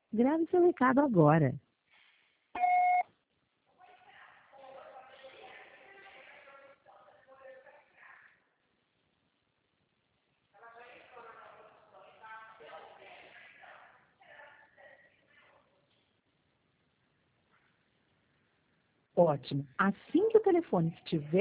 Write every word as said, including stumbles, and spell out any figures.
Grave seu recado agora. Ótimo. Assim que o telefone estiver